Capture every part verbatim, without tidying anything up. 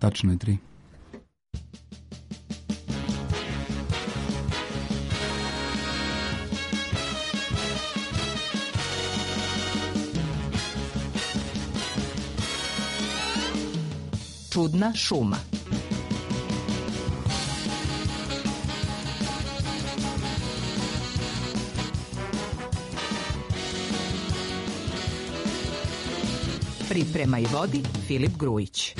Tačno je tri. Čudna šuma. Priprema i vodi Filip Grujić.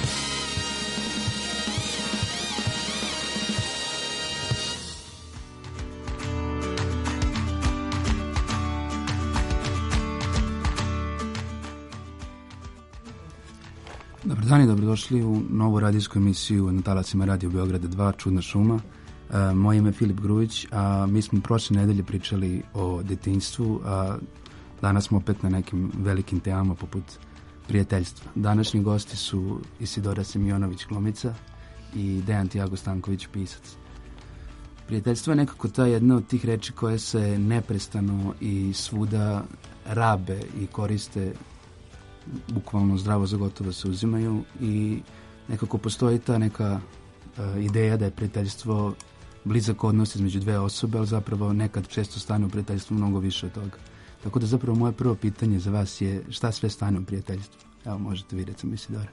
Dobar dan i dobrodošli u novu radijsku emisiju na talasima Radio Beograda dva, Čudna šuma. E, moje ime je Filip Grujić, a mi smo prošle nedelje pričali o detinjstvu, a danas smo opet na nekim velikim temama poput prijateljstva. Današnji gosti su Isidora Semjonović, glumica, i Dejan Tiago Stanković, pisac. Prijateljstvo je nekako ta jedna od tih reči koje se neprestano i svuda rabe i koriste, bukvalno zdravo za gotovo se uzimaju, i nekako postoji ta neka uh, ideja da je prijateljstvo blizak odnos između dve osobe, ali zapravo nekad često stane u prijateljstvu mnogo više od toga. Tako da zapravo moje prvo pitanje za vas je šta sve stane u prijateljstvu? Evo, možete vi, recimo, Isidora.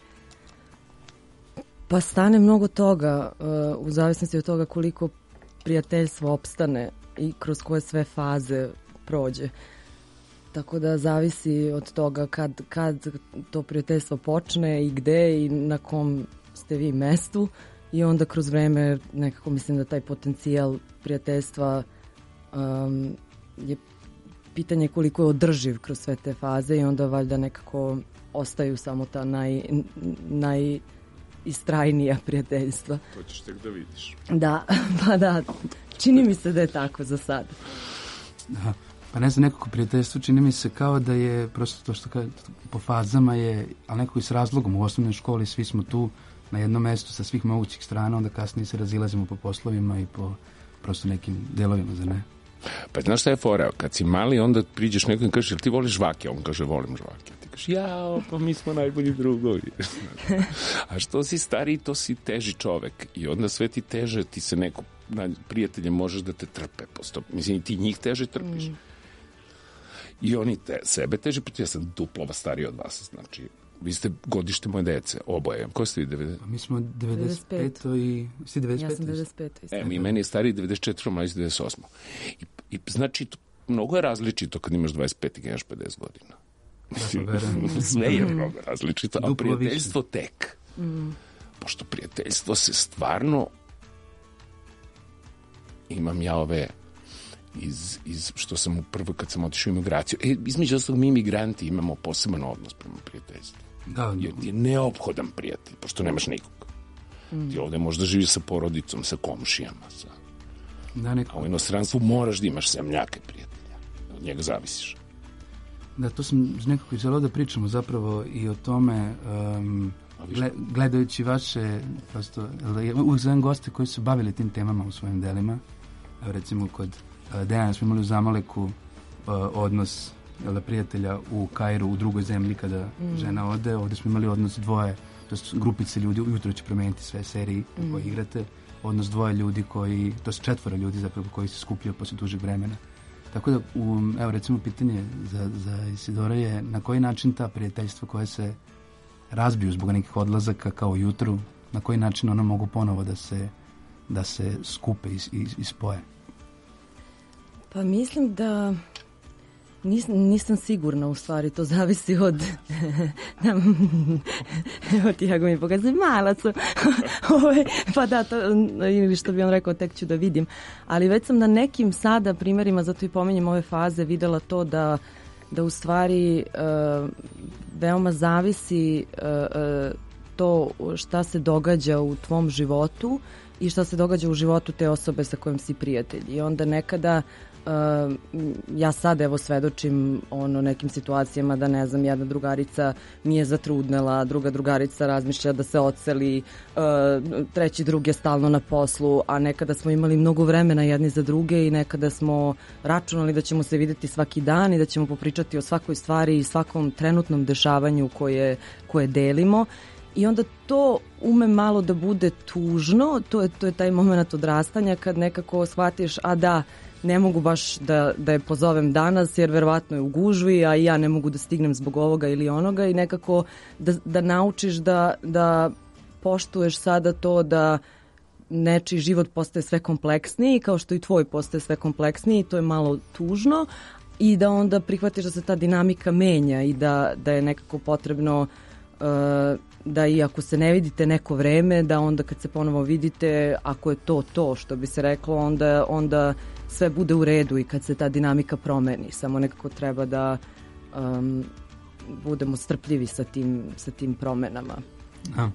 Pa stane mnogo toga, uh, u zavisnosti od toga koliko prijateljstvo opstane i kroz koje sve faze prođe. Tako da zavisi od toga kad, kad to prijateljstvo počne i gde i na kom ste vi mestu, i onda kroz vreme nekako mislim da taj potencijal prijateljstva um, je pitanje koliko je održiv kroz sve te faze, i onda valjda nekako ostaju samo ta naj, najistrajnija prijateljstva. To ćeš tek da vidiš. Da, pa da, čini mi se da je tako za sad. Da. Pa ne znam, nekako prijateljstvo čini mi se kao da je prosto to što kaže, po fazama je, ali nekako i s razlogom. U osnovnoj školi svi smo tu na jednom mestu sa svih mogućih strana, onda kasnije se razilazimo po poslovima i po prosto nekim delovima, za ne? Pa znaš šta je fora? Kad si mali, onda priđeš nekom i kažeš, jel ti voliš žvake? On kaže, volim žvake. Ti kažeš, jao, pa mi smo najbolji drugovi. A što si stariji, to si teži čovek. I onda sve ti teže, ti se neko, prijatelje, možeš da te trpe. Posto, mislim, ti njih teže trpiš. Mm. I oni te, sebe teže, pa ja sam duplova stariji od vas, znači, vi ste godište moje dece, oboje. Ko ste vi? devedeset? Mi smo devedeset pet i... Si devedeset pet? Ja sam devedeset pet. E, mi meni je stariji devedeset četiri, mlađi devedeset osam. I, i znači, mnogo je različito kad imaš dvadeset pet i kad imaš pedeset godina. Da, sve je mnogo različito, a prijateljstvo tek. Mm. Pošto prijateljstvo se stvarno... Imam ja ove... Iz, iz, što sam u prvo kad sam otišao u imigraciju. E, između ostalog, mi imigranti imamo poseban odnos prema prijateljstvu. Da, jer ti je neophodan prijatelj, pošto nemaš nikog. Mm. Ti ovde možda živiš sa porodicom, sa komšijama. Sa... Da, neko... A u inostranstvu moraš da imaš zemljake prijatelja. Od njega zavisiš. Da, to sam nekako i želeo da pričamo zapravo i o tome, um, gledajući vaše, prosto, uvijek zovem goste koji su bavili tim temama u svojim delima. Evo, recimo, kod Dejana smo imali u Zamaleku uh, odnos jel, prijatelja u Kairu, u drugoj zemlji kada mm. žena ode. Ovdje smo imali odnos dvoje, to je grupice ljudi, ujutro će promeniti sve seriji mm. koje igrate, odnos dvoje ljudi koji, to su četvora ljudi zapravo koji se skupljaju posle dužeg vremena. Tako da, u, evo recimo pitanje za, za Isidora je na koji način ta prijateljstva koje se razbiju zbog nekih odlazaka kao jutru, na koji način ona mogu ponovo da se, da se skupe i, i, i spoje? Pa mislim da nis, nisam sigurna, u stvari, to zavisi od evo Tiago mi pokazuje malac pa da, to, ili što bi on rekao, tek ću da vidim, ali već sam na nekim sada primjerima, zato i pominjem ove faze, videla to da, da u stvari uh, veoma zavisi uh, uh, to šta se događa u tvom životu i šta se događa u životu te osobe sa kojom si prijatelj. I onda nekada Uh, ja sad evo svedočim ono nekim situacijama da ne znam, jedna drugarica mi je zatrudnela, druga drugarica razmišlja da se odseli, uh, treći drug je stalno na poslu, a nekada smo imali mnogo vremena jedni za druge i nekada smo računali da ćemo se videti svaki dan i da ćemo popričati o svakoj stvari i svakom trenutnom dešavanju koje, koje delimo. I onda to ume malo da bude tužno, to je, to je taj moment odrastanja kad nekako shvatiš, a da, ne mogu baš da, da je pozovem danas jer verovatno je u gužvi, a ja ne mogu da stignem zbog ovoga ili onoga i nekako da, da naučiš da, da poštuješ sada to da nečiji život postaje sve kompleksniji, kao što i tvoj postaje sve kompleksniji, to je malo tužno i da onda prihvatiš da se ta dinamika menja i da, da je nekako potrebno uh, da i ako se ne vidite neko vreme, da onda kad se ponovo vidite, ako je to to što bi se reklo, onda, onda sve bude u redu i kad se ta dinamika promeni. Samo nekako treba da um, budemo strpljivi sa tim, sa tim promenama. A,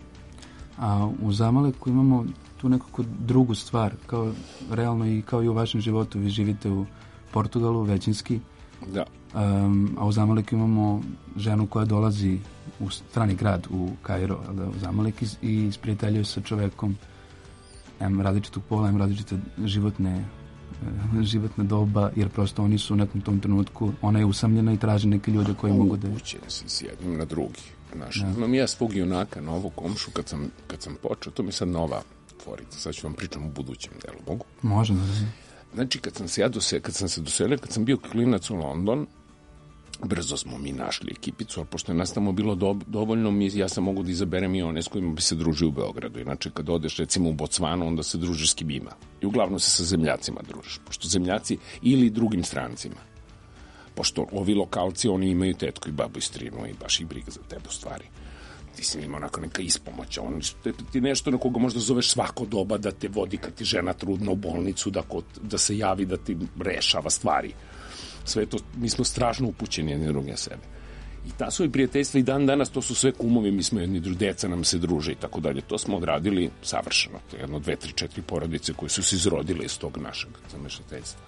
a u Zamaleku imamo tu nekako drugu stvar, kao realno i kao i u vašem životu, vi živite u Portugalu, većinski. Da. Um, a u Zamaleku imamo ženu koja dolazi u strani grad, u Kairo, da, u Zamalek i, i isprijateljuje sa čovekom em, različitog pola, em, različite životne životna doba, jer prosto oni su u nekom tom trenutku, ona je usamljena i traži neke ljude koji mogu da... Upućen sam s jednim na drugi. Znaš, da. Imam ja svog junaka, novu komšu, kad sam, kad sam počeo, to mi je sad nova forica, sad ću vam pričam u budućem delu, mogu? Može, da. Znači, kad sam se ja dose, kad sam se doselio, kad sam bio klinac u London, brzo smo mi našli ekipicu, ali pošto je nas tamo bilo do, dovoljno, mi, ja sam mogu da izaberem i one s kojima bi se družio u Beogradu. Inače, kad odeš recimo u Bocvanu, onda se družiš s kim ima. I uglavnom se sa zemljacima družiš, pošto zemljaci ili drugim strancima. Pošto ovi lokalci, oni imaju tetku i babu i strinu i baš ih briga za tebe u stvari. Ti si ima onako neka ispomoća, on ti nešto na koga možda zoveš svako doba da te vodi kad ti žena trudna u bolnicu, da, kod, da se javi, da ti rešava stvari. Sve to, mi smo strašno upućeni jedni drugi na sebe. I ta su i prijateljstva i dan danas, to su sve kumovi, mi smo jedni drugi, deca nam se druže i tako dalje. To smo odradili savršeno. To je jedno, dve, tri, četiri porodice koje su se izrodile iz tog našeg zamešateljstva.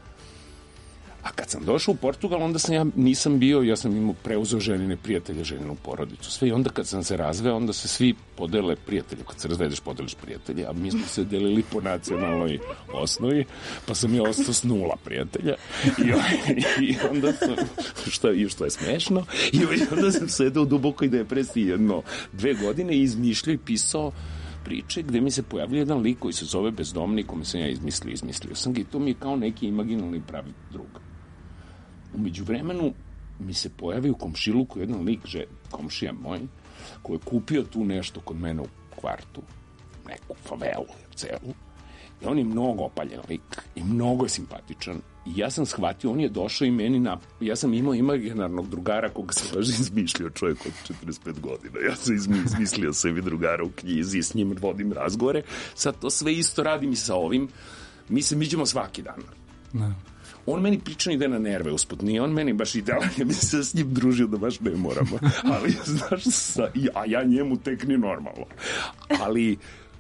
A kad sam došao u Portugal, onda sam ja nisam bio, ja sam imao preuzeo ženine prijatelje, ženinu porodicu, sve. I onda kad sam se razveo, onda se svi podele prijatelje. Kad se razvedeš, podeliš prijatelje, a mi smo se delili po nacionalnoj osnovi, pa sam ja ostao s nula prijatelja. I, i onda, što, i što je smešno, i onda sam sedeo duboko i depresiji jedno, dve godine i izmišljao i pisao priče gde mi se pojavlja jedan lik koji se zove Bezdomnik, kome sam ja izmislio, izmislio sam ga i to mi je kao neki imaginalni pravi drug. Umeđu vremenu mi se pojavi u komšiluku jedan lik, že, komšija moj, koji je kupio tu nešto kod mene u kvartu, neku favelu, celu, i on je mnogo opaljen lik i mnogo je simpatičan. I ja sam shvatio, on je došao i meni na... Ja sam imao imaginarnog drugara koga sam baš izmišljio, čovjek od četrdeset pet godina. Ja sam izmislio sebi drugara u knjizi i s njim vodim razgovore. Sad to sve isto radim i sa ovim. Mi se miđemo svaki dan. Ne. On meni priča ide na nerve usput, nije on meni baš idealan, ja bi se s njim družio da baš ne moramo. Ali, znaš, sa, a ja njemu tek ni normalno. Ali...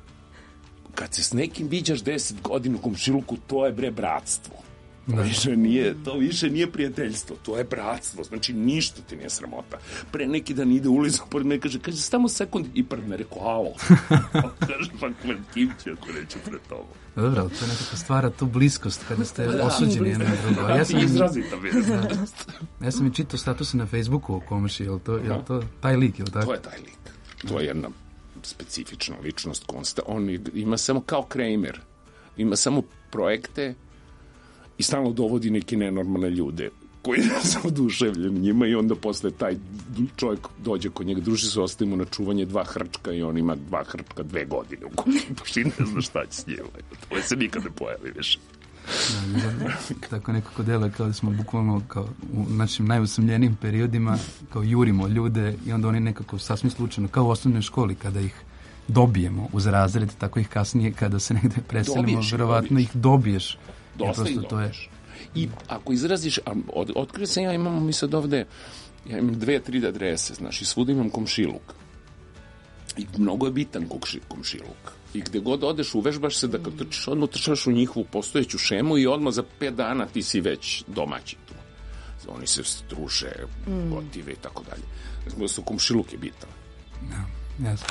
Kad se s nekim viđaš deset godina u komšiluku, to je bre bratstvo. To više nije, to više nije prijateljstvo, to je bratstvo, znači ništa ti nije sramota. Pre neki dan ide ulicom, pored me kaže, kaže, samo sekund, i pred me rekao, alo. Kaže, pa kled, kim će ako neće pred tobom. Dobro, ali to nekako stvara tu bliskost kada ste da, osuđeni jedno drugo. Ja sam izrazita bliskost. Ja sam i čitao statuse na Facebooku o komši, je li to, je li to taj lik, je li tako? To je taj lik, to je jedna specifična ličnost, konsta. On ima samo kao Kramer, ima samo projekte i stalno dovodi neke nenormalne ljude koji su oduševljeni njima i onda posle taj čovjek dođe kod njega, druži se, ostaje mu na čuvanje dva hrčka i on ima dva hrčka dve godine u kući, baš i ne zna šta će s njima. To se nikad ne pojavi više. Da, tako nekako delo kao da smo bukvalno kao u našim najusamljenijim periodima kao jurimo ljude i onda oni nekako sasvim slučajno kao u osnovnoj školi kada ih dobijemo uz razred, tako ih kasnije kada se negde preselimo, dobiješ, verovatno dobiješ. ih dobiješ. Dosta ih dobiješ. I ako izraziš, od, otkrio sam ja, imamo mi sad ovde, ja imam dve, tri adrese, znaš, i svuda imam komšiluk. I mnogo je bitan komšiluk. I gde god odeš, uvežbaš se da kad trčiš, odmah trčaš u njihovu postojeću šemu i odmah za pet dana ti si već domaći tu. Oni se struše, mm. gotive i tako dalje. Znači, komšiluk je bitan. Ja, jasno.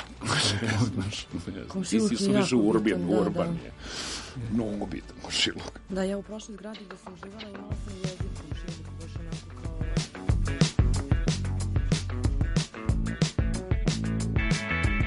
Ti si su više urban, da, urban da. je. Mnogo bitan komšiluk. Da, ja u prošloj zgradi gde sam živala imala sam jezik komšiluk, baš onako kao...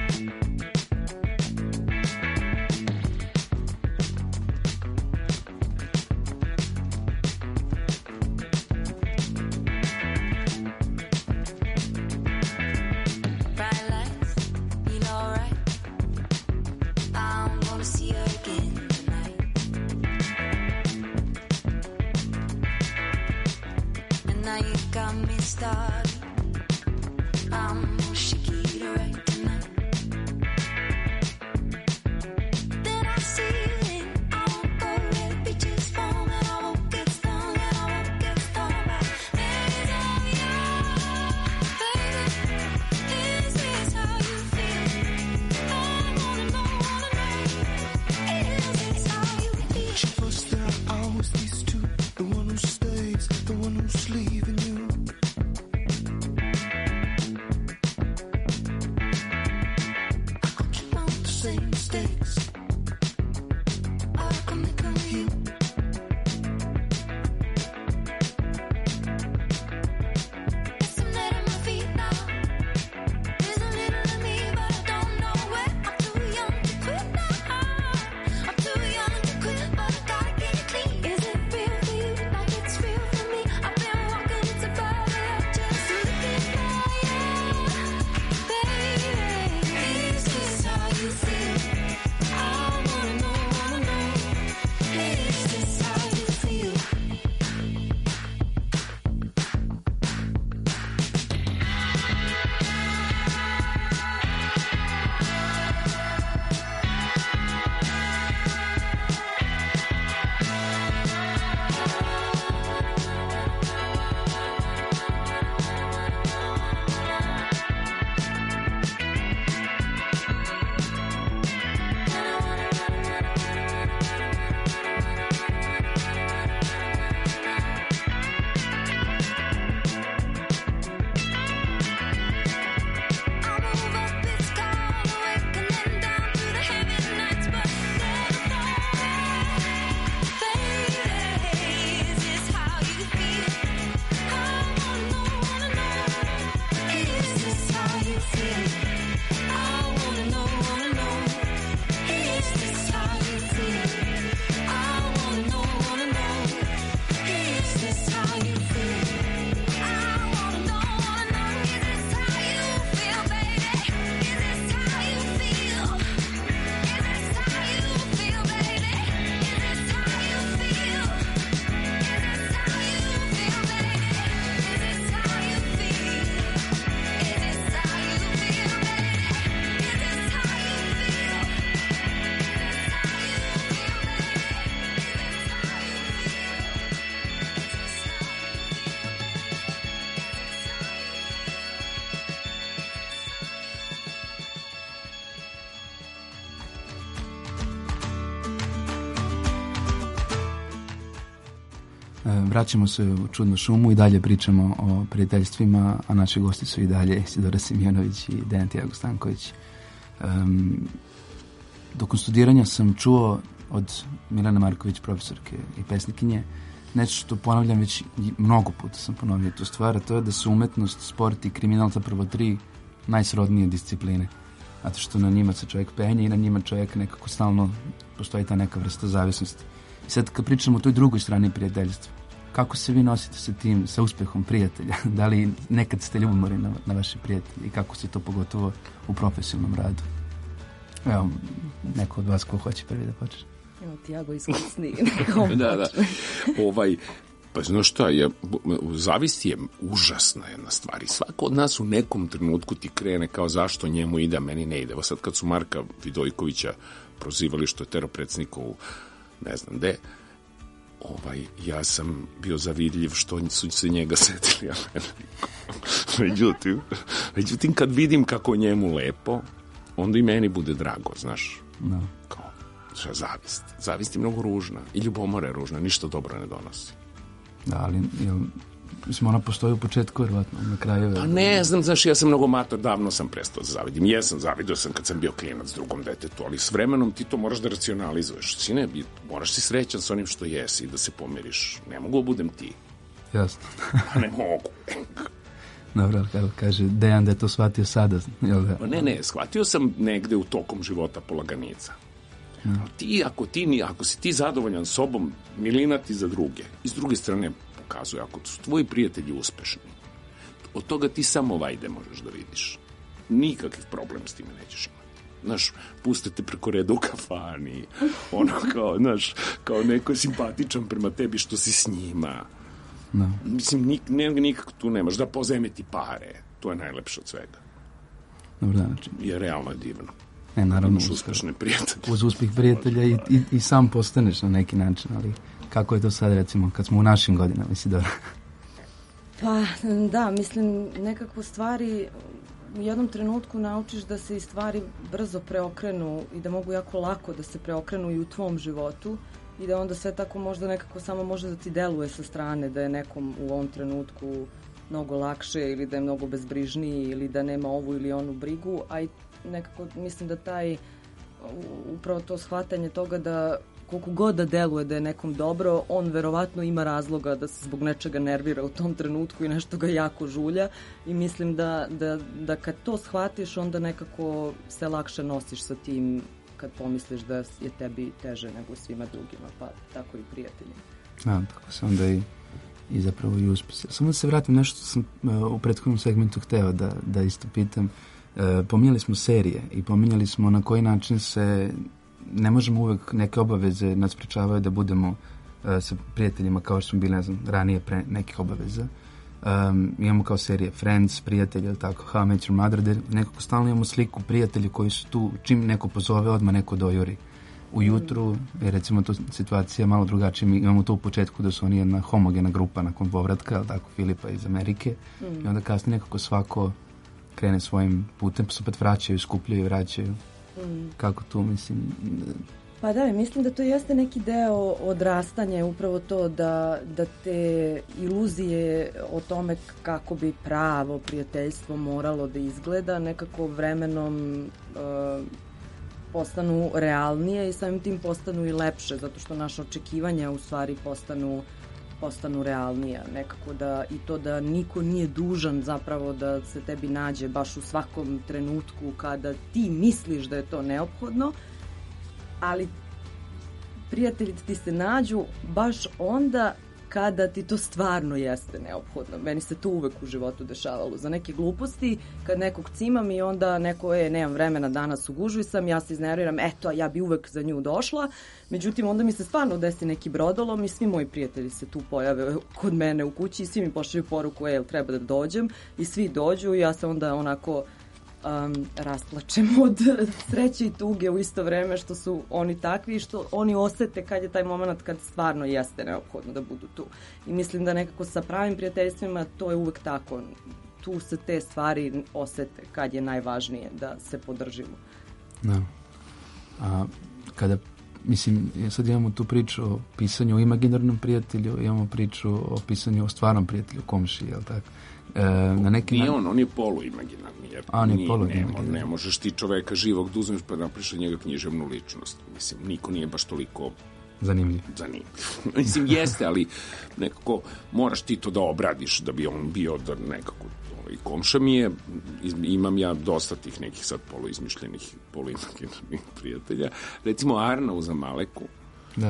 same mistakes. How come they come here? Guess I'm letting my feet now. There's a little of me, but I don't know where. I'm too young to quit now. I'm too young to quit, but I gotta get clean. Is it real for you? Like it's real for me? I've been walking it to body up just looking for you, baby. Is this how you feel? I wanna know, wanna know. Is this how you feel? I move up this call, awakening down to the heavy nights, but never fall. Baby, is this how you feel? I wanna know, wanna know. Is this how you feel? I wanna know, wanna know. Is this how you feel? I wanna know, wanna know. Is this how you feel? I wanna know, wanna know. Is this how you feel, baby? Is this how you feel? Is this how you feel, baby? Is this how you feel? Is this how you feel, baby? Is this how you feel? Is this how you feel, baby? Is this how you feel? E, Vraćamo se u Čudnu šumu i dalje pričamo o prijateljstvima, a naši gosti su i dalje Isidora Simjonović i Dejan Tiago Stanković. Um, Tokom studiranja sam čuo od Milane Marković, profesorke i pesnikinje, nešto što ponavljam već i mnogo puta sam ponovio tu stvar, a to je da su umetnost, sport i kriminal zapravo tri najsrodnije discipline. Zato što na njima se čovjek penje i na njima čovjek nekako stalno postoji ta neka vrsta zavisnosti. I sad kad pričamo o toj drugoj strani prijateljstva, kako se vi nosite sa tim, sa uspehom prijatelja? Da li nekad ste ljubomorni na, na vaše prijatelje i kako se to pogotovo u profesionalnom radu? Evo, neko od vas ko hoće prvi da počne. Evo Tiago iskusni. Da, da. Ovaj, pa znaš šta, je, zavist je užasna jedna stvar i svako od nas u nekom trenutku ti krene kao zašto njemu ide, a meni ne ide. Evo sad kad su Marka Vidojkovića prozivali što je terao predsjednika u ne znam gde, ovaj, ja sam bio zavidljiv što su se njega setili, a mene međutim, međutim kad vidim kako njemu lepo, onda i meni bude drago, znaš. No. Kao, šta, zavist. Zavist je mnogo ružna. I ljubomora je ružna, ništa dobro ne donosi. Da, ali, jel, mislim, ona postoji u početku, vjerovatno, na kraju. Pa ne znam, znaš, ja sam mnogo mator, davno sam prestao da zavidim. Jesam, zavidio sam kad sam bio klinac drugom detetu, ali s vremenom ti to moraš da racionalizuješ. Sine, moraš si srećan s onim što jesi i da se pomiriš. Ne mogu budem ti. Jasno. Pa ne mogu. Dobro, kako kaže Dejan da je to shvatio sada. Jel da? Pa ne, ne, shvatio sam negde u tokom života polaganica. No. Ti, ako, ti, ako si ti zadovoljan sobom, milina ti za druge. I s druge strane pokazuje, ako su tvoji prijatelji uspešni, od toga ti samo vajde možeš da vidiš. Nikakav problem s time nećeš imati. Znaš, pustite preko reda u kafani, ono kao, znaš, kao neko je simpatičan prema tebi što si s njima. No. Mislim, nik, ne, nikako tu nemaš da pozajme ti pare. To je najlepše od svega. Dobro, znači. Je realno divno. Ne, naravno. Uz uspešne prijatelje. Uz uspeh prijatelja i, i, i sam postaneš na neki način, ali kako je to sad, recimo, kad smo u našim godinama, Isidora? Pa, da, mislim, nekako stvari u jednom trenutku naučiš da se i stvari brzo preokrenu i da mogu jako lako da se preokrenu i u tvom životu i da onda sve tako možda nekako samo može da ti deluje sa strane, da je nekom u ovom trenutku mnogo lakše ili da je mnogo bezbrižniji ili da nema ovu ili onu brigu, a i nekako mislim da taj u- upravo to shvatanje toga da koliko god da deluje da je nekom dobro, on verovatno ima razloga da se zbog nečega nervira u tom trenutku i nešto ga jako žulja i mislim da, da, da kad to shvatiš onda nekako se lakše nosiš sa tim kad pomisliš da je tebi teže nego svima drugima, pa tako i prijateljima. Da, tako se onda i, i zapravo i uspisi. Samo da se vratim nešto što sam uh, u prethodnom segmentu hteo da, da isto pitam. Uh, pominjali smo serije i pominjali smo na koji način se ne možemo uvek, neke obaveze nas sprečavaju da budemo uh, sa prijateljima kao što smo bili, ne znam, ranije pre nekih obaveza. Um, imamo kao serije Friends, prijatelji, ili tako, How I Met Your Mother, da nekako stalno imamo sliku prijatelji koji su tu, čim neko pozove, odmah neko dojuri. Ujutru je recimo to situacija malo drugačija, mi imamo to u početku da su oni jedna homogena grupa nakon povratka, ali tako, Filipa iz Amerike, mm. i onda kasnije nekako svako krene svojim putem, pa se opet vraćaju, skupljaju, vraćaju. Mm. Kako tu, mislim... Pa da, mislim da to jeste neki deo odrastanja, upravo to da, da te iluzije o tome kako bi pravo prijateljstvo moralo da izgleda nekako vremenom uh, postanu realnije i samim tim postanu i lepše, zato što naše očekivanja u stvari postanu, postanu realnija. Nekako da i to da niko nije dužan zapravo da se tebi nađe baš u svakom trenutku kada ti misliš da je to neophodno, ali prijatelji ti se nađu baš onda kada ti to stvarno jeste neophodno. Meni se to uvek u životu dešavalo. Za neke gluposti, kad nekog cimam i onda neko je, nemam vremena danas, u gužvi sam, ja se iznerviram, eto, ja bi uvek za nju došla. Međutim, onda mi se stvarno desi neki brodolom i svi moji prijatelji se tu pojave kod mene u kući i svi mi pošalju poruku, e, jel treba da dođem? I svi dođu i ja se onda onako... Um, rasplačem od sreće i tuge u isto vreme što su oni takvi i što oni osete kad je taj moment kad stvarno jeste neophodno da budu tu. I mislim da nekako sa pravim prijateljstvima to je uvek tako. Tu se te stvari osete kad je najvažnije da se podržimo. Da. A kada, mislim, sad imamo tu priču o pisanju o imaginarnom prijatelju, imamo priču o pisanju o stvarnom prijatelju, komšiji, jel tako? E, na neki Nije na... on, on je poluimaginarni. Jer A, on je nije, poluimaginarni. Ne, ne možeš ti čoveka živog da uzmeš pa napriš od njega književnu ličnost. Mislim, niko nije baš toliko zanimljiv. zanimljiv. Mislim, jeste, ali nekako moraš ti to da obradiš da bi on bio da nekako ovaj, komša mi je, imam ja dosta tih nekih sad poluizmišljenih, poluimaginarnih prijatelja. Recimo Arna u Zamaleku. Da.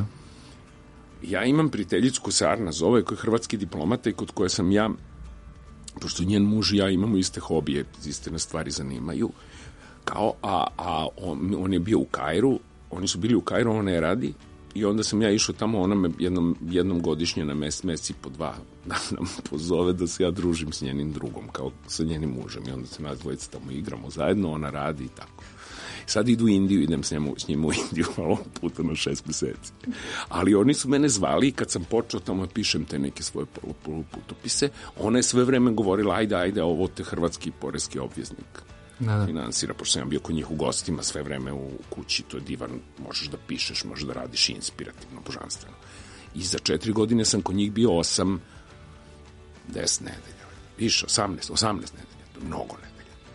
Ja imam prijateljicu ko se Arna zove, koja je hrvatski diplomata i kod koje sam ja, pošto njen muž i ja imamo iste hobije, iste nas stvari zanimaju, kao, a, a on, on je bio u Kairu, oni su bili u Kairu, ona je radi, i onda sam ja išao tamo, ona me jednom, jednom godišnje na mes, meseci po dva dana pozove da se ja družim s njenim drugom, kao sa njenim mužem, i onda se nas dvojica tamo igramo zajedno, ona radi i tako. Sad idu u Indiju, idem s, njemu, s njim u Indiju malo puta na šest meseci. Ali oni su mene zvali i kad sam počeo tamo pišem te neke svoje putopise, ona je sve vreme govorila, ajde, ajde, ovo te hrvatski poreski obveznik Da, da. finansira, pošto sam ja bio kod njih u gostima sve vreme u kući, to je divan, možeš da pišeš, možeš da radiš inspirativno, božanstveno. I za četiri godine sam kod njih bio osam, deset nedelja, više, osamnaest, osamnaest nedelja, to je mnogo nedelja.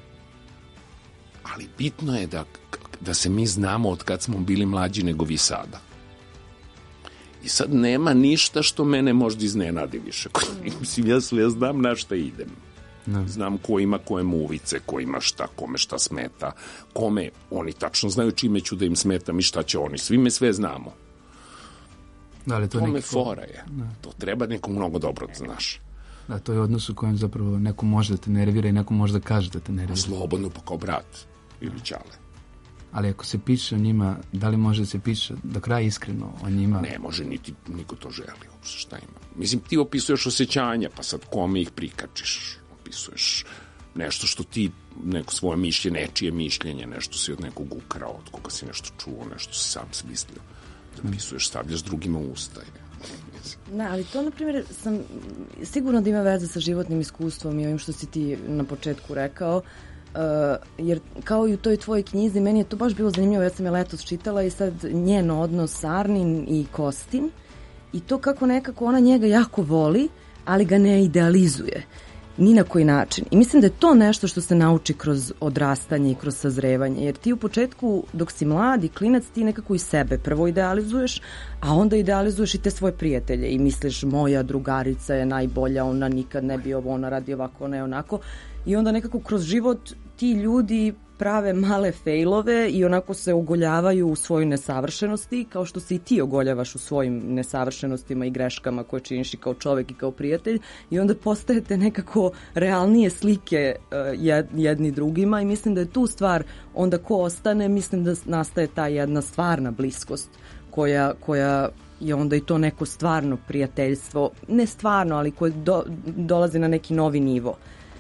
Ali bitno je da, da se mi znamo od kad smo bili mlađi nego vi sada. I sad nema ništa što mene možda iznenadi više. Mislim, ja sve znam na šta idem. No. Znam ko ima koje muvice, ko ima šta, kome šta smeta, kome oni tačno znaju čime ću da im smetam i šta će oni. Svi me sve znamo. Da, ali to To je me neki... fora je. To treba nekom mnogo dobro da znaš. Da, to je odnos u kojem zapravo neko može da te nervira i neko može da kaže da te nervira. Slobodno pa kao brat ili ćale. Ali ako se piše o njima, da li može da se piše do kraja iskreno o njima? Ne može, niti niko to želi uopšte, šta ima. Mislim, ti opisuješ osjećanja, pa sad kome ih prikačiš? Opisuješ nešto što ti, neko svoje mišljenje, nečije mišljenje, nešto si od nekog ukrao, od koga si nešto čuo, nešto si sam smislio. Zapisuješ, stavljaš drugima u usta. Da, ali to, na primjer, sam sigurno da ima veze sa životnim iskustvom i ovim što si ti na početku rekao, Uh, jer kao i u toj tvojoj knjizi meni je to baš bilo zanimljivo, ja sam je letos čitala i sad njen odnos Arnin i Kostin i to kako nekako ona njega jako voli, ali ga ne idealizuje. ni na koji način. I mislim da je to nešto što se nauči kroz odrastanje i kroz sazrevanje. Jer ti u početku, dok si mlad i klinac, ti nekako i sebe prvo idealizuješ, a onda idealizuješ i te svoje prijatelje i misliš moja drugarica je najbolja, ona nikad ne bi ovo, ona radi ovako, ona je onako. I onda nekako kroz život ti ljudi prave male fejlove i onako se ogoljavaju u svojoj nesavršenosti, kao što se i ti ogoljavaš u svojim nesavršenostima i greškama koje činiš i kao čovek i kao prijatelj, i onda postajete nekako realnije slike uh, jedni drugima, i mislim da je tu stvar, onda ko ostane, mislim da nastaje ta jedna stvarna bliskost koja, koja je onda i to neko stvarno prijateljstvo, ne stvarno, ali koje do, dolazi na neki novi nivo.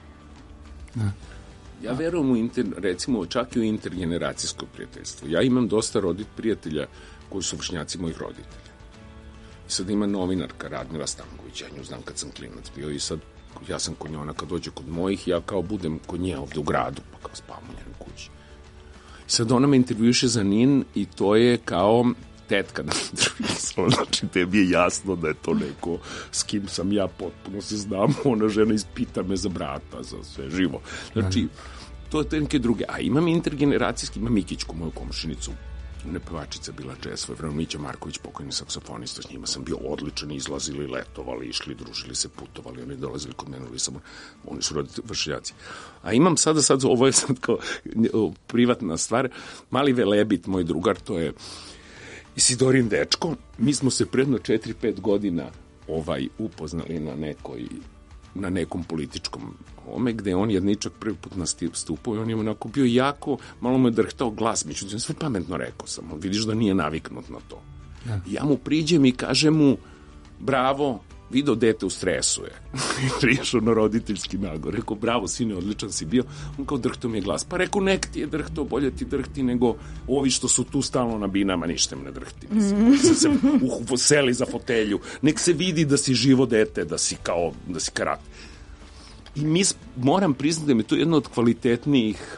Da. Ja verujem u inter, recimo čak i u intergeneracijsko prijateljstvo. Ja imam dosta rodit prijatelja koji su vršnjaci mojih roditelja. I sad ima novinarka Radmila Stanković, ja nju znam kad sam klinac bio, i sad ja sam kod nje, ona kad dođe kod mojih, ja kao budem kod nje ovde u gradu, pa kao spavam u njenoj kući. I sad ona me intervjuše za N I N i to je kao tetka da me intervjuisala, znači tebi je jasno da je to neko s kim sam ja potpuno se znam, ona žena ispita me za brata, za sve živo. Znači, to je te neke druge. A imam intergeneracijski, imam Mikićku, moju komšinicu, nepevačica bila jazz, svoje vreme Mića Marković, pokojni saksofonista, s njima sam bio odličan, izlazili, letovali, išli, družili se, putovali, oni dolazili kod mene u Lisabon, oni su roditelji vršnjaci. A imam sada, sad, ovo je sad kao privatna stvar, Mali Velebit, moj drugar, to je Isidorin dečko, mi smo se predno četiri pet godina ovaj upoznali na nekoj na nekom političkom ome, gde on jedničak prvi put nastupao i on je onako bio jako, malo mu je drhtao glas, međutim sve pametno rekao sam, vidiš da nije naviknut na to. Ja, ja mu priđem i kažem mu, bravo, video dete u stresu je. Prišao na roditeljski nagor. Rekao, bravo, sine, odličan si bio. On kao drhtao mi je glas. Pa rekao, nek ti je drhtao, bolje ti drhti nego ovi što su tu stalno na binama, ništa im ne drhti. Mislim, se useli za fotelju. Nek se vidi da si živo dete, da si kao, da si karat. I mi, moram priznati da mi to jedno od kvalitetnijih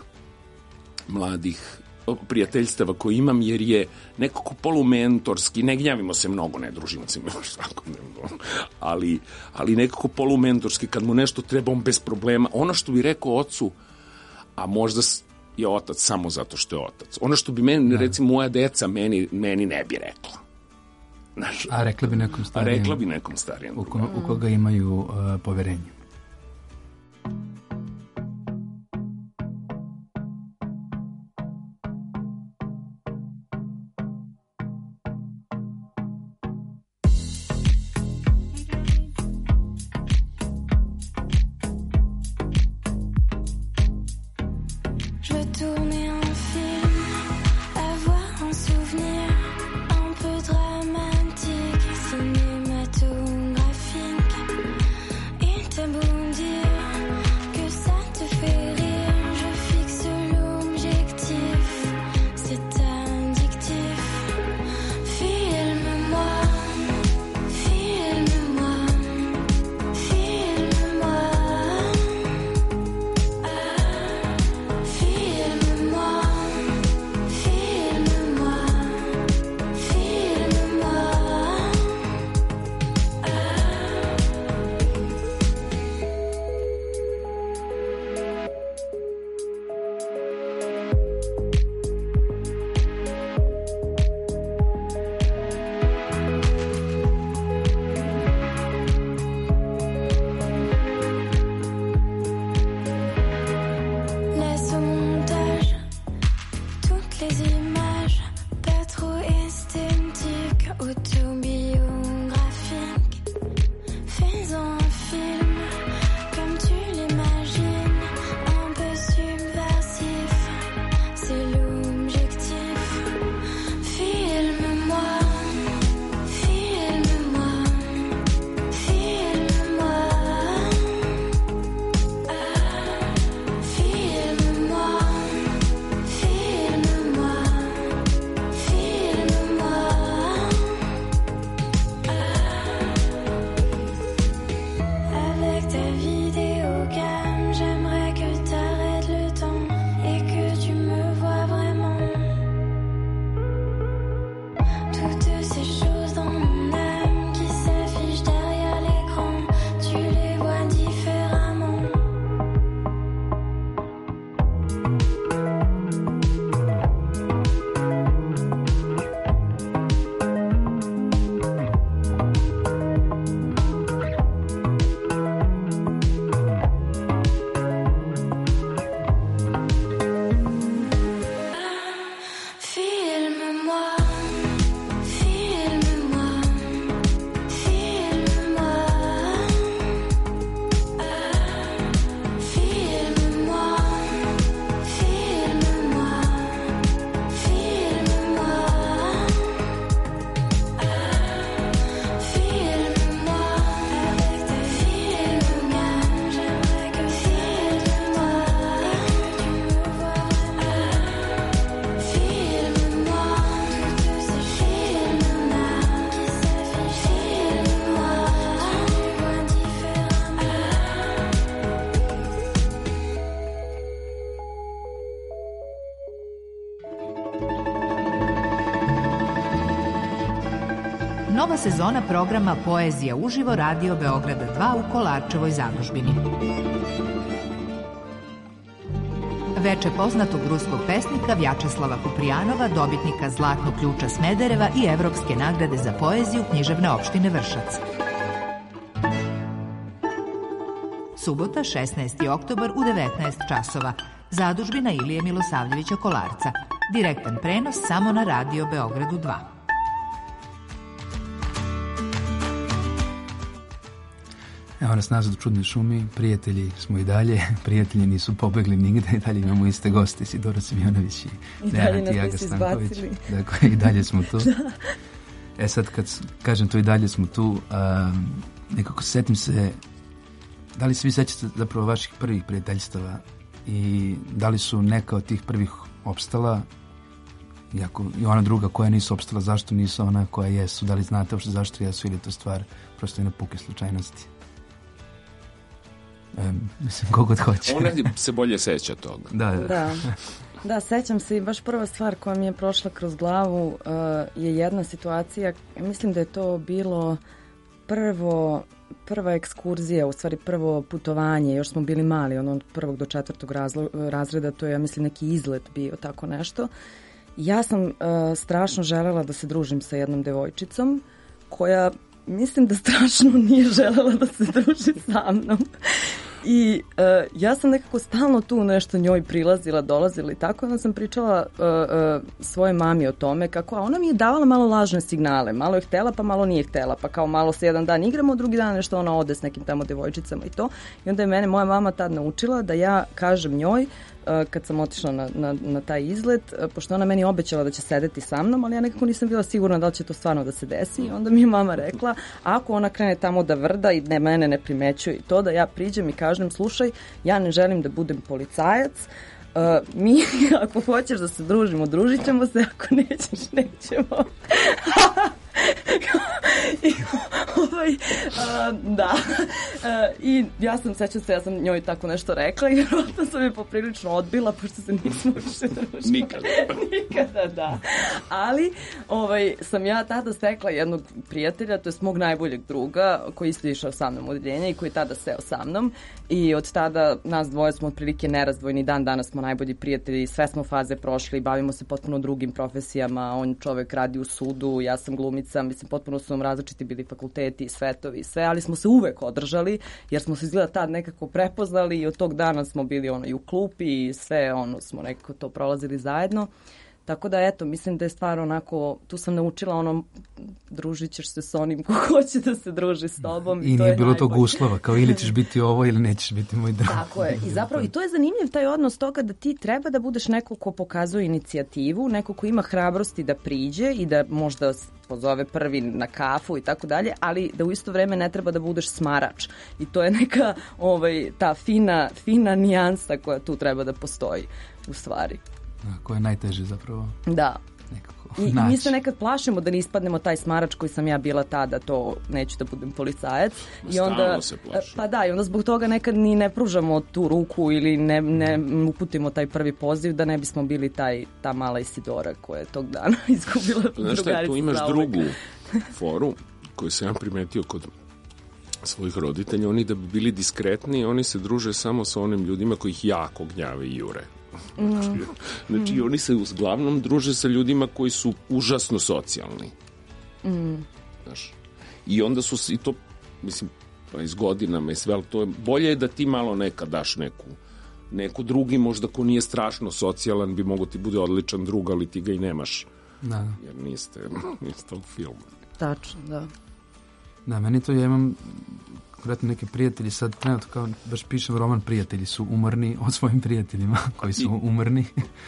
mladih prijateljstava koje imam, jer je nekako polumentorski, ne gnjavimo se mnogo, ne družimo se još svakodnevno, ali, ali nekako polumentorski, kad mu nešto treba, on bez problema, ono što bi rekao ocu, a možda je otac samo zato što je otac, ono što bi meni, ne. recimo moja deca meni, meni ne bi rekla. Znaš, a rekla bi nekom starijem, a rekla bi nekom starijem u, ko, u koga imaju uh, poverenje. Cinématographique, une Nova sezona programa Poezija uživo Radio Beograda dva u Kolarčevoj zadužbini. Veče poznatog ruskog pesnika Vjačeslava Kuprijanova, dobitnika Zlatnog ključa Smedereva i Evropske nagrade za poeziju književne opštine Vršac. Subota, šesnaesti oktobar u devetnaest časova. Zadužbina Ilije Milosavljevića Kolarca. Direktan prenos samo na Radio Beogradu dva. Evo nas nazad u Čudnoj šumi, prijatelji smo i dalje, prijatelji nisu pobegli nigde, i dalje imamo iste goste, Sidora Simjonović i Nenad Tijaga Stanković. Dakle, i dalje smo tu. E sad kad kažem to i dalje smo tu, um, nekako setim se, da li se vi sećate zapravo vaših prvih prijateljstava i da li su neka od tih prvih opstala, iako i ona druga koja nisu opstala, zašto nisu ona koja jesu, da li znate uopšte zašto jesu ili je to stvar prosto i na puke slučajnosti? Um, mislim, kogod hoće. Ona se bolje seća toga. Da, da. Da. Da, sećam se i baš prva stvar koja mi je prošla kroz glavu uh, je jedna situacija, mislim da je to bilo prvo, prva ekskurzija, u stvari prvo putovanje, još smo bili mali, ono od prvog do četvrtog razlo, razreda, to je, ja mislim, neki izlet bio, tako nešto. Ja sam uh, strašno želela da se družim sa jednom devojčicom, koja, mislim da strašno nije želela da se druži sa mnom. I uh, ja sam nekako stalno tu nešto njoj prilazila, dolazila i tako, onda sam pričala uh, uh, svojoj mami o tome kako, a ona mi je davala malo lažne signale, malo je htela pa malo nije htela, pa kao malo se jedan dan igramo, drugi dan nešto ona ode s nekim tamo devojčicama i to, i onda je mene moja mama tad naučila da ja kažem njoj, uh, kad sam otišla na, na, na taj izlet, uh, pošto ona meni obećala da će sedeti sa mnom, ali ja nekako nisam bila sigurna da li će to stvarno da se desi, i onda mi je mama rekla, ako ona krene tamo da vrda i ne, mene ne primećuje i to, da ja priđem i kažem, slušaj, ja ne želim da budem policajac, uh, mi ako hoćeš da se družimo, družit ćemo se, ako nećeš, nećemo. I, ovaj, uh, da. Uh, I ja sam, sećam se, ja sam njoj tako nešto rekla i vjerojatno sam je poprilično odbila, pošto se nismo više družili. Nikada. Nikada, da. Ali ovaj, sam ja tada stekla jednog prijatelja, to je mog najboljeg druga, koji isto išao sa mnom u odeljenje i koji je tada seo sa mnom. I od tada nas dvoje smo otprilike nerazdvojni, dan danas smo najbolji prijatelji, sve smo faze prošli, bavimo se potpuno drugim profesijama, on čovek radi u sudu, ja sam glumica, mislim, potpuno su nam različiti bili fakulteti, svetovi i sve, ali smo se uvek održali, jer smo se izgleda tad nekako prepoznali i od tog dana smo bili ono i u klupi i sve ono smo nekako to prolazili zajedno. Tako da, eto, mislim da je stvar onako, tu sam naučila ono, družit ćeš se s onim ko hoće da se druži s tobom. I, I to nije je bilo najbolje. tog uslova, kao ili ćeš biti ovo ili nećeš biti moj drug. Tako je. I zapravo, i to je zanimljiv taj odnos toga da ti treba da budeš neko ko pokazuje inicijativu, neko ko ima hrabrosti da priđe i da možda pozove prvi na kafu i tako dalje, ali da u isto vreme ne treba da budeš smarač. I to je neka ovaj, ta fina, fina nijansa koja tu treba da postoji u stvari. Koje je najteže zapravo. Da. Nekako I, i naći. mi se nekad plašimo da ne ispadnemo taj smarač koji sam ja bila tada, to neću da budem policajac. I onda, Stalno se plašimo. pa da, i onda zbog toga nekad ni ne pružamo tu ruku ili ne, ne uputimo taj prvi poziv da ne bismo bili taj, ta mala Isidora koja je tog dana izgubila drugaricu. Znaš šta, tu imaš zauvek. drugu foru koju sam ja primetio kod svojih roditelja. Oni da bi bili diskretni, oni se druže samo sa onim ljudima koji ih jako gnjave i jure. Znači, mm. znači oni se uglavnom druže sa ljudima koji su užasno socijalni. Mm. Znaš, i onda su se, i to, mislim, pa iz godinama i sve, ali to je, bolje je da ti malo neka daš neku, neku drugi, možda ko nije strašno socijalan, bi mogo ti bude odličan drug, ali ti ga i nemaš. Da. Jer niste, niste u filmu. Tačno, da. Da, meni to, ja imam konkretno neke prijatelji, sad trenutno kao baš pišem roman, prijatelji su umorni o svojim prijateljima koji su umorni.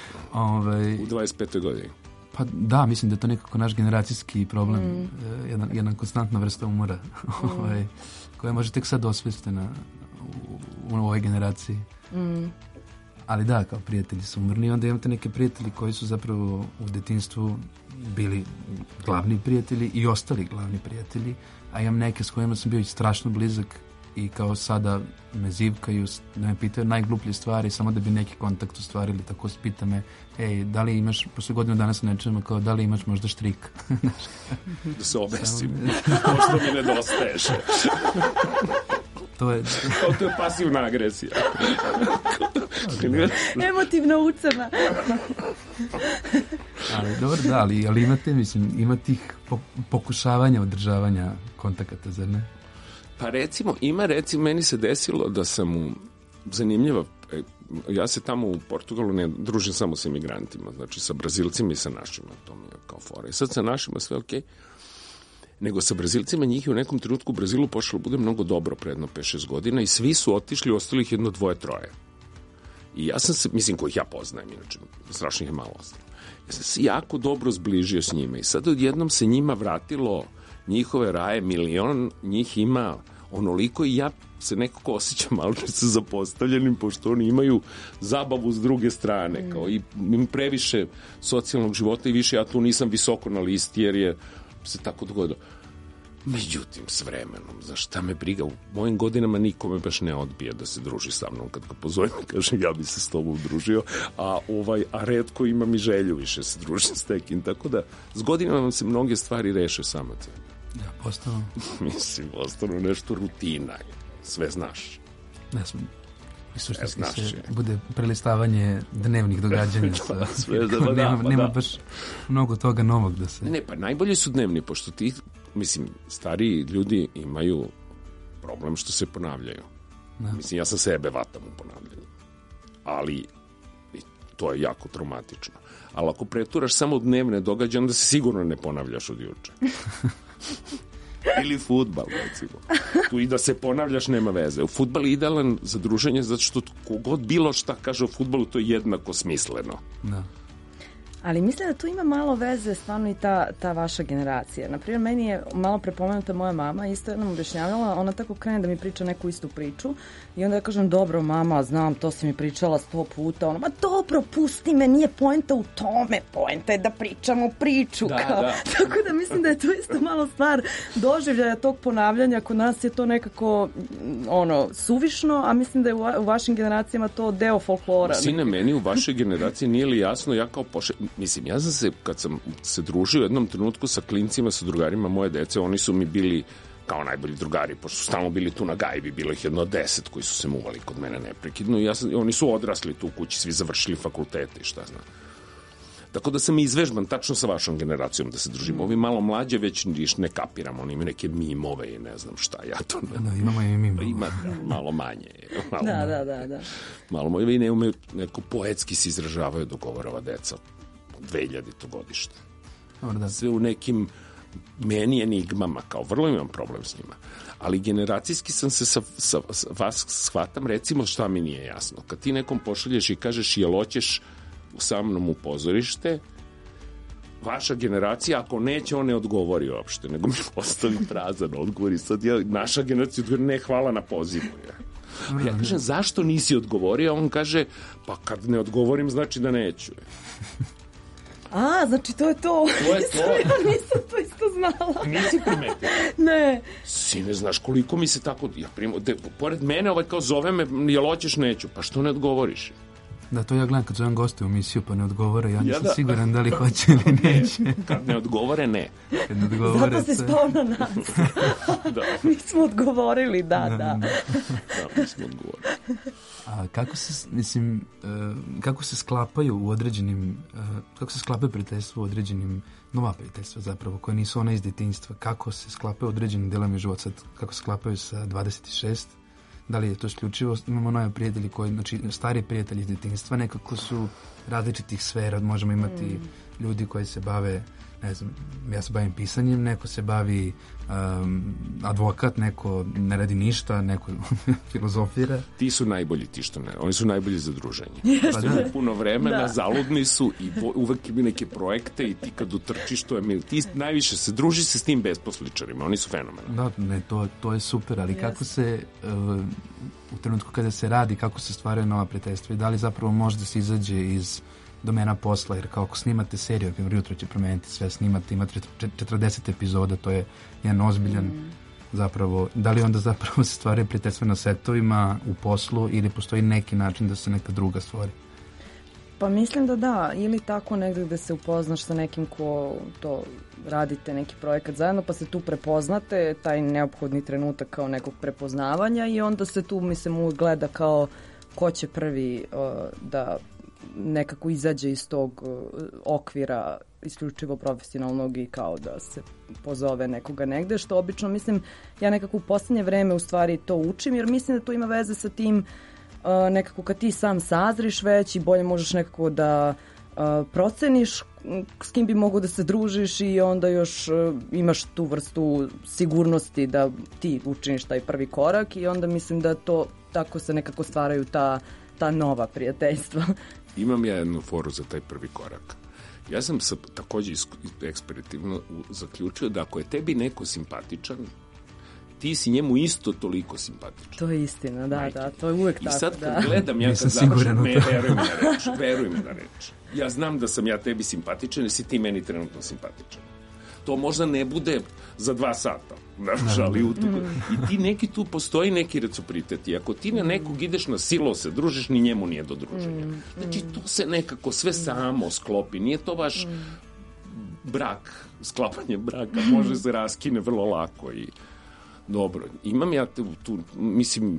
Ove, U dvadeset petoj godini. Pa da, mislim da je to nekako naš generacijski problem, Mm. jedna, jedna konstantna vrsta umora Mm. ovaj, koja može tek sad osvestena u, u ovoj generaciji. Mm. Ali da, kao prijatelji su umrni. Onda imate neke prijatelji koji su zapravo u detinjstvu bili glavni prijatelji i ostali glavni prijatelji, a imam neke s kojima sam bio strašno blizak i kao sada me zivkaju, da me pitaju najgluplje stvari, samo da bi neki kontakt ostvarili, tako pita me, ej, da li imaš, posle godinu danas ne čujemo, kao da li imaš možda štrik? Da se obesim, možda mi nedostaješ. To je... Kao to je pasivna agresija. Emotivna ucena. Ali dobro, da, ali, ali imate, mislim, ima tih po, pokušavanja održavanja kontakata, zar ne? Pa recimo, ima recimo, meni se desilo da sam u zanimljiva, e, ja se tamo u Portugalu ne družim samo sa imigrantima, znači sa Brazilcima i sa našima, to mi je kao fora. I sad sa našima sve okej, nego sa Brazilcima njih je u nekom trenutku u Brazilu počelo bude mnogo dobro pre jedno pet šest godina i svi su otišli, ostali ih jedno dvoje troje. I ja sam se, mislim, kojih ja poznajem, inače, strašno ih je malo ostalo. Ja sam se jako dobro zbližio s njima i sad odjednom se njima vratilo njihove raje milion, njih ima onoliko i ja se nekako osjećam malo se zapostavljenim, pošto oni imaju zabavu s druge strane, kao i im previše socijalnog života i više ja tu nisam visoko na listi jer je se tako dogodilo. Međutim, s vremenom, za šta me briga, u mojim godinama nikome baš ne odbije da se druži sa mnom. Kad ga pozovem, kažem, ja bi se s tobom družio, a, ovaj, a redko imam i želju više se družiti s nekim. Tako da, s godinama vam se mnoge stvari reše sama te. Ja, postano... Mislim, postano nešto rutina. Sve znaš. Ne znam. I suštinski znaš se je. bude prelistavanje dnevnih događanja. Da, sa, sve da, kao da, nema, pa nema da. baš mnogo toga novog da se... Ne, pa najbolji su dnevni, pošto ti, mislim, stariji ljudi imaju problem što se ponavljaju. Da. Mislim, ja sam sebe vatam u ponavljanju. Ali i to je jako traumatično. Ali ako preturaš samo dnevne događaje, onda se sigurno ne ponavljaš od juče. Ili fudbal, recimo. Tu i da se ponavljaš nema veze. U fudbal je idealan za druženje zato što kogod bilo šta kaže o fudbalu, to je jednako smisleno. Da. Ali mislim da tu ima malo veze stvarno i ta, ta vaša generacija. Naprimjer, meni je malo prepomenuta moja mama, isto jednom objašnjavala, ona tako krene da mi priča neku istu priču i onda ja kažem, dobro mama, znam, to si mi pričala sto puta. Ona, ma dobro, pusti me, nije poenta u tome, poenta je da pričamo priču. Da, kao. da. Tako da mislim da je to isto malo stvar doživljaja tog ponavljanja. Kod nas je to nekako ono, suvišno, a mislim da je u, va- u vašim generacijama to deo folklora. Sine, meni u vašoj generaciji nije li jasno, ja kao poše... Mislim, ja sam se, kad sam se družio u jednom trenutku sa klincima, sa drugarima moje dece, oni su mi bili kao najbolji drugari, pošto su stalno bili tu na gajbi, bilo ih jedno deset koji su se muvali kod mene neprekidno i ja sam, oni su odrasli tu u kući, svi završili fakultete i šta znam. Tako da sam izvežban tačno sa vašom generacijom da se družimo. Ovi malo mlađe već ne kapiram, oni imaju neke mimove i ne znam šta, ja to ne... Da, imamo i mi. Ima da, malo manje. Malo, Da, da, da, da. malo manje, i ne umeju, neko poetski se izražavaju do govora ova deca dvehiljadito godište. Dobro, da. Sve u nekim meni enigmama, kao vrlo imam problem s njima. Ali generacijski sam se sa, sa, sa vas shvatam, recimo šta mi nije jasno. Kad ti nekom pošalješ i kažeš jel hoćeš sa mnom u pozorište, vaša generacija, ako neće, on ne odgovori uopšte, nego mi ostavi prazan odgovor i sad ja, naša generacija odgovori, ne, hvala na pozivu. Ja. Ja kažem, zašto nisi odgovorio? On kaže, pa kad ne odgovorim, znači da neću. A, znači to je to. To je to. Ja nisam to isto znala. Nisi primetio? Ne. Sine, znaš koliko mi se tako... Ja primo, de, pored mene ovaj kao zove me, jel hoćeš, neću. Pa što ne odgovoriš? Da, to ja gledam kad zovem goste u emisiju pa ne odgovore, ja nisam Ja da. siguran da li hoće ili neće. Kad ne odgovore, ne. Kad ne odgovore, Zato se sve- spao na nas. Da, Mi smo odgovorili, da, da. da, mi smo odgovorili. A kako se, mislim, e, kako se sklapaju u određenim, e, kako se sklapaju prijateljstva u određenim, nova prijateljstva zapravo, koje nisu ona iz djetinjstva, kako se sklapaju u određenim delama života, sad, kako se sklapaju sa dvadeset šest, da li je to isključivo, imamo nove prijatelji koji, znači stari prijatelji iz djetinjstva, nekako su različitih sfera, možemo imati mm. ljudi koji se bave, ne znam, ja se bavim pisanjem, neko se bavi um, advokat, neko ne radi ništa, neko filozofira. Ti su najbolji, ti što ne. Oni su najbolji za druženje. Pa da. Imaju puno vremena, Da. zaludni su i vo- uvek imaju neke projekte i ti kad utrčiš, to je mil. Ti najviše se druži se s tim besposličarima, oni su fenomenalni. Da, ne, to, to je super, ali kako se uh, u trenutku kada se radi, kako se stvaraju nova prijateljstva i da li zapravo može da se izađe iz domena posla, jer kao ako snimate seriju, ako jutro će promeniti sve, snimate, imate četrdeset epizoda, to je jedan ozbiljan, zapravo, da li onda zapravo se stvari prijateljstva na setovima, u poslu, ili postoji neki način da se neka druga stvori? Pa mislim da da, ili tako negde gde se upoznaš sa nekim ko to radite neki projekat zajedno, pa se tu prepoznate, taj neophodni trenutak kao nekog prepoznavanja i onda se tu, mislim, uvijek gleda kao ko će prvi uh, da nekako izađe iz tog uh, okvira isključivo profesionalnog i kao da se pozove nekoga negde, što obično, mislim, ja nekako u posljednje vreme u stvari to učim, jer mislim da to ima veze sa tim uh, nekako kad ti sam sazriš već i bolje možeš nekako da uh, proceniš s kim bi mogu da se družiš i onda još uh, imaš tu vrstu sigurnosti da ti učiniš taj prvi korak i onda mislim da to tako se nekako stvaraju ta, ta nova prijateljstva. Imam ja jednu foru za taj prvi korak. Ja sam sa, takođe eksperitivno zaključio da ako je tebi neko simpatičan, ti si njemu isto toliko simpatičan. To je istina, da, Majke. Da, to je uvek tako. I sad kad da. gledam, ja kad završim, me, veruj mi na reč, veruj mi na reč. Ja znam da sam ja tebi simpatičan, jer si ti meni trenutno simpatičan. To možda ne bude za dva sata, znaš, ali u tu, i ti neki tu postoji neki reciprocitet i ako ti na nekog ideš na silo se družiš, ni njemu nije do druženja. Znači, to se nekako sve samo sklopi, nije to baš brak, sklapanje braka, može se raskine vrlo lako i dobro. Imam ja tu, tu mislim,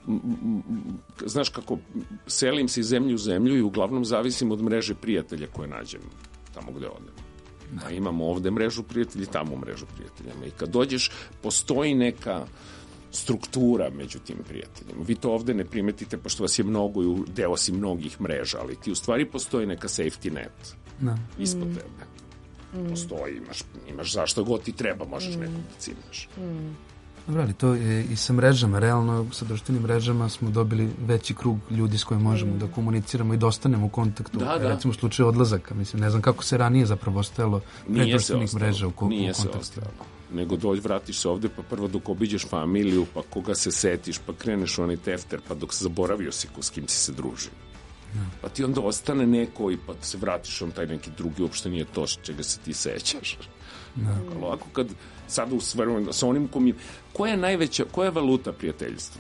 znaš kako, selim se iz zemlje u zemlju i uglavnom zavisim od mreže prijatelja koje nađem tamo gde odem. A imamo ovde mrežu prijatelja, tamo mrežu prijateljama. I kad dođeš, postoji neka struktura među tim prijateljima. Vi to ovde ne primetite, pošto vas je mnogo i deo si mnogih mreža, ali ti u stvari postoji neka safety net no. ispod mm. tebe. Mm. Postoji, imaš, imaš zašto god ti treba, možeš mm. nekog da cimaš. Mm. Dobro, ali to je i sa mrežama, realno sa društvenim mrežama smo dobili veći krug ljudi s kojim možemo mm. da komuniciramo i da ostanemo u kontaktu. Da, da. Recimo u slučaju odlazaka, mislim, ne znam kako se ranije zapravo ostajalo pre društvenih mreža u, ko, Nije u kontaktu. Se ostalo. Nego dođi, vratiš se ovde, pa prvo dok obiđeš familiju, pa koga se setiš, pa kreneš u onaj tefter, pa dok se zaboravio si ko s kim si se družio. Ja. Pa ti onda ostane neko i pa se vratiš on taj neki drugi, uopšte nije to čega se ti sećaš. Ja. Ovako kad sada usvrljamo sa onim kom je, koja je najveća, koja je valuta prijateljstva?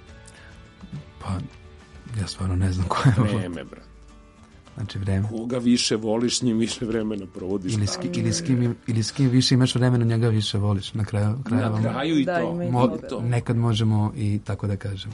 Pa, ja stvarno ne znam koja je valuta. Vreme, brat. Znači vreme. Koga više voliš, njim više vremena provodiš. Ili, ski, ili, s kim, ili s kim više imaš vremena, njega više voliš. Na kraju, kraju, na kraju i da, to. I Mo, to. Nekad možemo i tako da kažemo.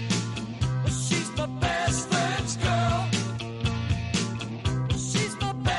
She's my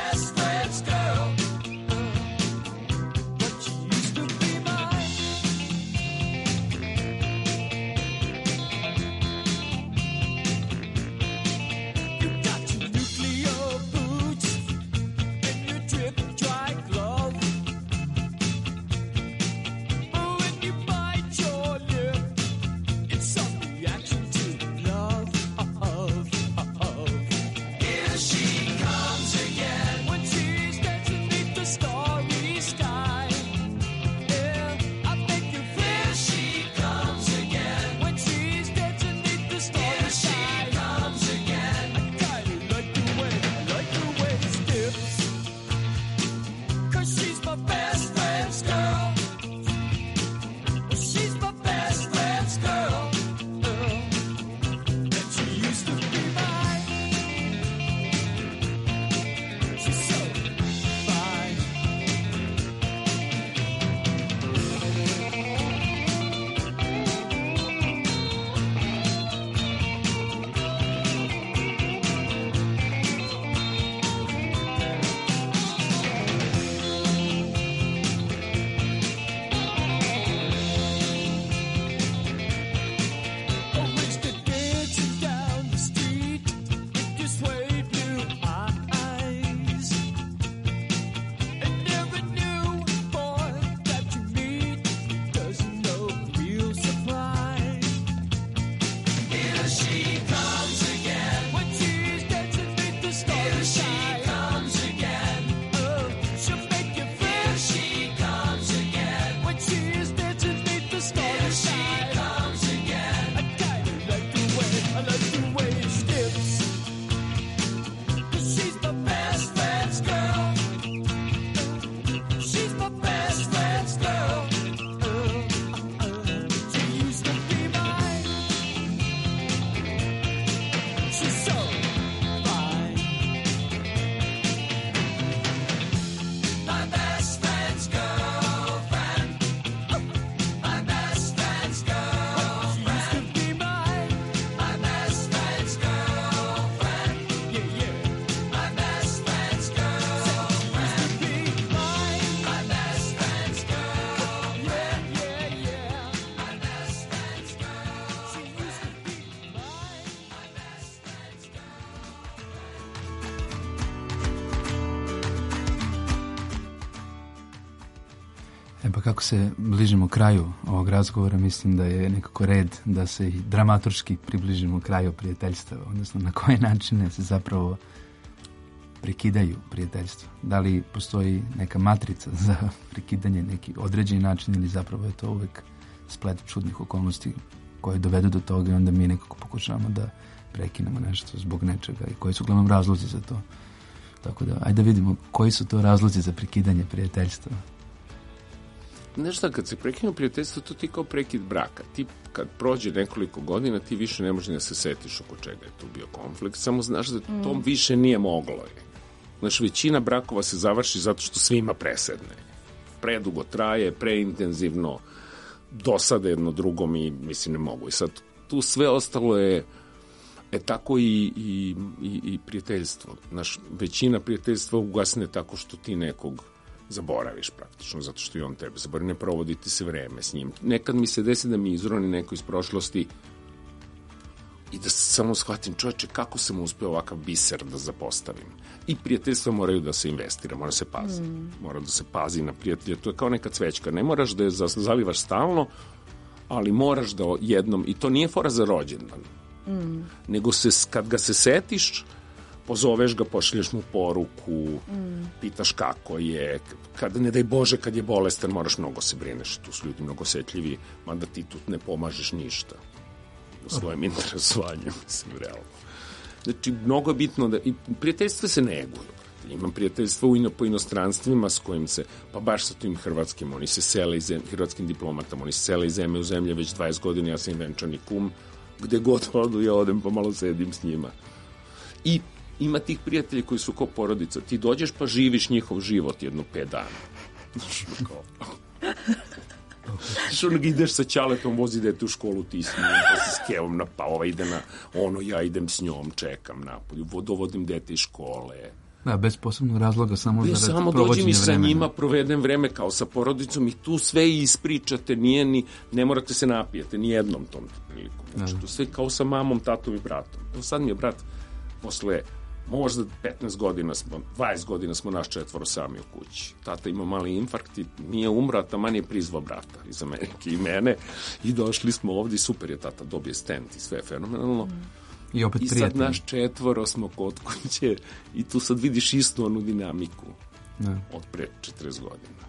Pa kako se bližimo kraju ovog razgovora, mislim da je nekako red da se i dramaturški približimo kraju prijateljstva, odnosno na koje načine se zapravo prekidaju prijateljstva. Da li postoji neka matrica za prekidanje, neki određeni način, ili zapravo je to uvek splet čudnih okolnosti koje dovedu do toga i onda mi nekako pokušavamo da prekinemo nešto zbog nečega i koji su uglavnom razlozi za to. Tako da, ajde da vidimo koji su to razlozi za prekidanje prijateljstva. Znaš šta, kad se prekinu prijateljstvo, to ti kao prekid braka. Ti kad prođe nekoliko godina, ti više ne možeš da se setiš oko čega je tu bio konflikt, samo znaš da mm. tom više nije moglo je. Znaš, većina brakova se završi zato što svima presedne. Predugo traje, preintenzivno, dosade jedno drugom i mislim ne mogu. I sad tu sve ostalo je E tako i, i, i, i prijateljstvo. Znaš, većina prijateljstva ugasne tako što ti nekog zaboraviš praktično, zato što i on tebe zaboravi, ne provoditi se vreme s njim. Nekad mi se desi da mi izroni neko iz prošlosti i da samo shvatim, čoveče, kako sam uspeo ovakav biser da zapostavim. I prijateljstva moraju da se investira, mora se pazi. Mm. Mora da se pazi na prijatelje. To je kao neka cvećka. Ne moraš da je zalivaš stalno, ali moraš da jednom, i to nije fora za rođendan, mm. nego se, kad ga se setiš, pozoveš ga, pošalješ mu poruku, mm. pitaš kako je, kad, ne daj Bože, kad je bolestan, moraš mnogo se brineš, tu su ljudi mnogo osetljivi, mada ti tu ne pomažeš ništa u svojem interesovanju, mislim, realno. Znači, mnogo je bitno da, i prijateljstva se neguju. Imam prijateljstva u ino, po inostranstvima s kojim se, pa baš sa tim hrvatskim, oni se sele iz zemlje, hrvatskim diplomatama, oni se sele iz zemlje u zemlje već dvadeset godina, ja sam im venčani kum, gde god odu ja odem pa malo sedim s njima. I ima tih prijatelja koji su kao porodica. Ti dođeš pa živiš njihov život jedno pet dana. Znaš, kao... Znaš, onog ideš sa ćaletom, vozi dete u školu, ti s njim, pa se s kevom na pa, ova ide na ono, ja idem s njom, čekam napolju, dovodim dete iz škole. Da, bez posebnog razloga, samo ja, za samo dođem i sa njima, provedem vreme kao sa porodicom i tu sve ispričate, nije ni, ne morate se napijete, ni jednom tom prilikom. Znači, tu sve kao sa mamom, tatom i bratom. Evo sad mi je brat, posle možda petnaest godina smo, dvadeset godina smo naš četvoro sami u kući. Tata ima mali infarkt i nije umro, taman je prizvao brata iz Amerike i mene i došli smo ovdje i super je tata, dobije stent i sve je fenomenalno. Mm. I opet I sad prijatelj. naš četvoro smo kod kuće i tu sad vidiš istu onu dinamiku da. Od pre četrdeset godina.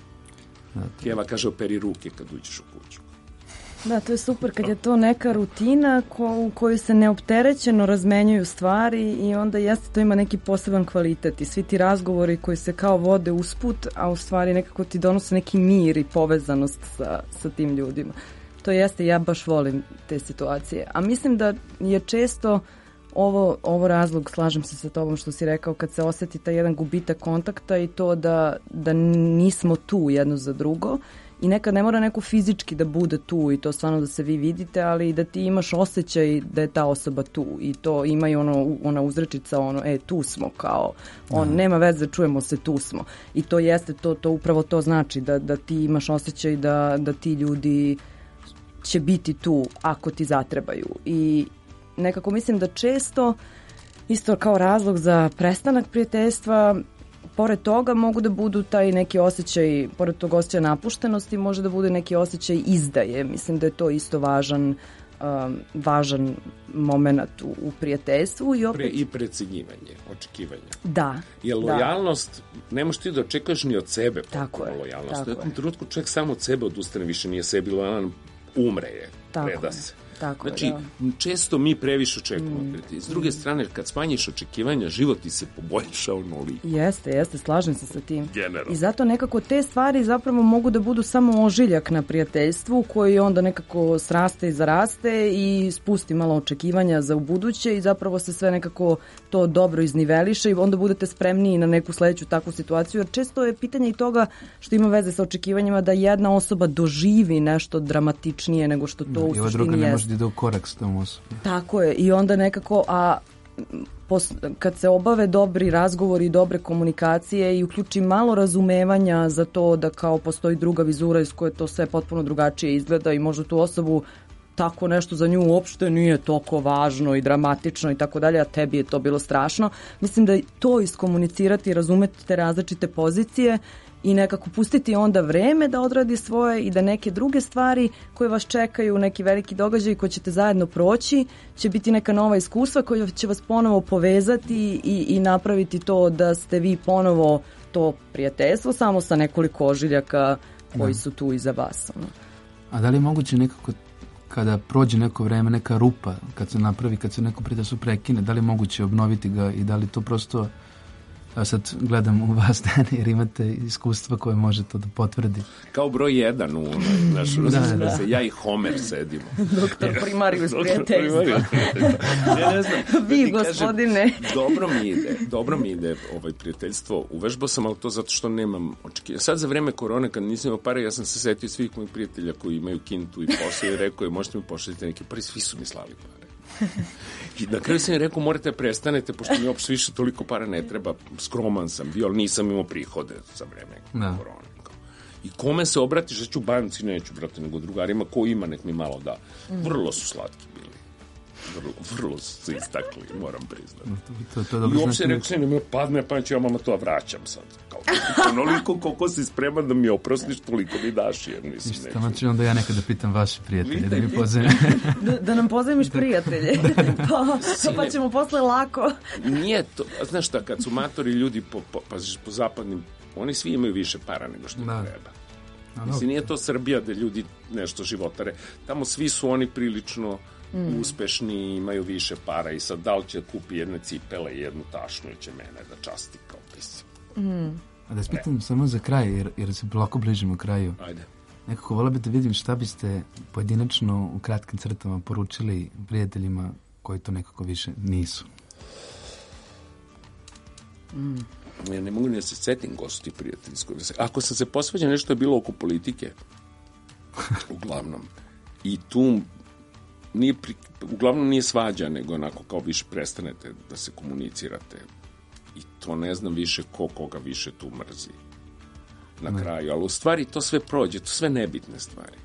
Da, Keva kaže operi ruke kad uđeš u kuću. Da, to je super kad je to neka rutina ko, u kojoj se neopterećeno razmenjuju stvari i onda jeste to ima neki poseban kvalitet i svi ti razgovori koji se kao vode usput, a u stvari nekako ti donose neki mir i povezanost sa, sa tim ljudima. To jeste, ja baš volim te situacije. A mislim da je često ovo, ovo razlog, slažem se sa tobom što si rekao, kad se osjeti taj jedan gubitak kontakta i to da, da nismo tu jedno za drugo i nekad ne mora neko fizički da bude tu i to stvarno da se vi vidite, ali da ti imaš osjećaj da je ta osoba tu i to ima i ono, ona uzrečica, ono, e, tu smo, kao, on, nema veze, čujemo se, tu smo. I to jeste, to, to upravo to znači, da, da ti imaš osjećaj da, da ti ljudi će biti tu ako ti zatrebaju. I nekako mislim da često isto kao razlog za prestanak prijateljstva, pored toga mogu da budu taj neki osjećaj, pored tog osjećaja napuštenosti, može da bude neki osjećaj izdaje. Mislim da je to isto važan um, važan moment u, u prijateljstvu. I, opet... Pre, i precenjivanje, očekivanje. Da. Jer lojalnost, da. Ne možeš ti da očekuješ ni od sebe. Tako je. Lojalnost. U jednom trenutku čovjek samo od sebe odustane, više nije sebi lojalan, umre je, tako preda je. se. Tako znači, je, da. često mi previše očekujemo. Mm. S druge strane, kad smanjiš očekivanja, život ti se poboljša onoliko. Jeste, jeste, slažem se sa tim. Generalno. I zato nekako te stvari zapravo mogu da budu samo ožiljak na prijateljstvu koji onda nekako sraste i zaraste i spusti malo očekivanja za ubuduće i zapravo se sve nekako to dobro izniveliše i onda budete spremniji na neku sledeću takvu situaciju. Jer često je pitanje i toga što ima veze sa očekivanjima da jedna osoba doživi nešto dramatičnije nego što to da, u suštini jeste. Da ide u korak s tom osobom. Tako je. I onda nekako, a pos, kad se obave dobri razgovori i dobre komunikacije i uključi malo razumevanja za to da kao postoji druga vizura iz koje to sve potpuno drugačije izgleda i možda tu osobu tako nešto za nju uopšte nije toliko važno i dramatično i tako dalje, a tebi je to bilo strašno. Mislim da to iskomunicirati i razumeti te različite pozicije i nekako pustiti onda vreme da odradi svoje i da neke druge stvari koje vas čekaju, neki veliki događaj koji ćete zajedno proći, će biti neka nova iskustva koja će vas ponovo povezati i, i napraviti to da ste vi ponovo to prijateljstvo samo sa nekoliko ožiljaka koji Da. su tu iza vas. Ono. A da li je moguće nekako kada prođe neko vreme, neka rupa, kad se napravi, kad se neko prijateljstvo prekine, da li je moguće obnoviti ga i da li to prosto, a sad gledam u vas, Dani, jer imate iskustva koje može to da potvrdi. Kao broj jedan u našu, Da, da, da. se ja i Homer sedimo. Doktor Primarius Doktor prijateljstva. Primarius prijateljstva. Ja ne znam, da Vi, ti kažem, gospodine. dobro mi ide, dobro mi ide ovaj prijateljstvo. Uvežbao sam, ali to zato što nemam očekivanja. Sad za vreme korone, kad nisam imao pare, ja sam se setio svih mojih prijatelja koji imaju kintu i posao i rekao je, možete mi pošaljiti neke pare, svi su mi slali pare. I na kraju sam im rekao, morate da prestanete, pošto mi uopšte više toliko para ne treba, skroman sam bio, ali nisam imao prihode za vreme Da. korone. I kome se obratiš, da ću banci, neću, brate, nego drugarima, ko ima, nek mi malo da. Vrlo su slatki bili. Vrlo, vrlo su se istakli, moram priznati. To, to je dobro I uopšte znači- rekao sam, ne padne, pa ću ja mama to vraćam sad. Kao, onoliko koliko si spreman da mi oprostiš, toliko mi daš, jer mislim, Ništa, neću. znači onda ja nekada pitam vaše prijatelje da mi Pitaj, pozovem. Da, da nam pozajmiš prijatelje. pa, pa ćemo posle lako. Nije to, a znaš šta, kad su matori ljudi po, po, paziš, po zapadnim, oni svi imaju više para nego što im Da. treba. A, Mislim, nije to Srbija da ljudi nešto životare. Tamo svi su oni prilično Mm. uspešni, imaju više para i sad da li će kupi jedne cipele i jednu tašnu i će mene da časti kao pis. A da spitam samo za kraj, jer, jer se lako bližimo kraju. Ajde. Nekako volio bi da vidim šta biste pojedinačno u kratkim crtama poručili prijateljima koji to nekako više nisu. Ja ne mogu ni da se setim ko su ti prijatelji s kojima se... Ako sam se posveđao, nešto je bilo oko politike. Uglavnom. I tu nije pri... uglavnom nije svađa, nego onako kao više prestanete da se komunicirate. I to ne znam više ko koga više tu mrzi na kraju. Ali u stvari to sve prođe, to sve nebitne stvari.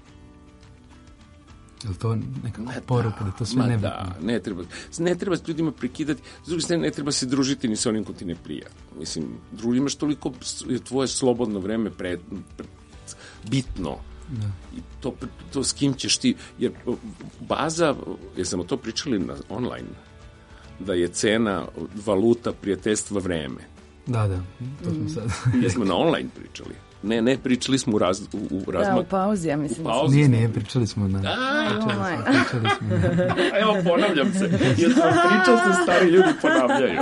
Je li to nekako poruka da to sve Ma nebitno? da, ne treba, ne treba s ljudima prekidati, s druge strane ne treba se družiti ni sa onim ko ti ne prija. Mislim, drugi imaš toliko, je tvoje slobodno vreme pre, pre, bitno. Da. I to, to s kim ćeš ti, jer baza, jesam o to pričali na online, da je cena valuta prijateljstva vreme. Da, da, to smo sad. Jesmo na online pričali. Ne, ne, pričali smo u, raz, u, u Da, razmak. u pauzi, ja mislim. U pauzi. Nije, nije, pričali smo na... Oh my. Pričali smo na... A evo, ponavljam se. Jer sam pričao se, stari ljudi ponavljaju.